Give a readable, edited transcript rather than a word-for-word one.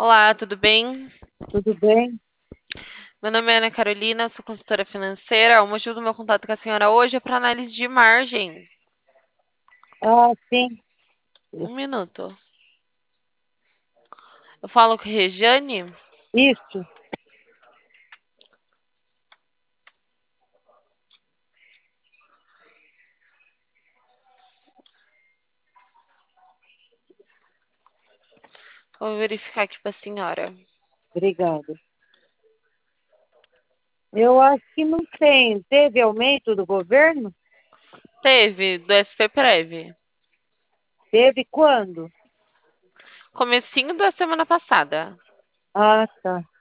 Olá, tudo bem? Tudo bem? Meu nome é Ana Carolina, sou consultora financeira. O motivo do meu contato com a senhora hoje é para análise de margem. Ah, sim, Um minuto. Eu falo com a Regiane. isso. Vou verificar aqui para a senhora. Obrigada. Eu acho que não tem. Teve aumento do governo? Teve, do SPPrev. Teve quando? Comecinho da semana passada. Ah, tá.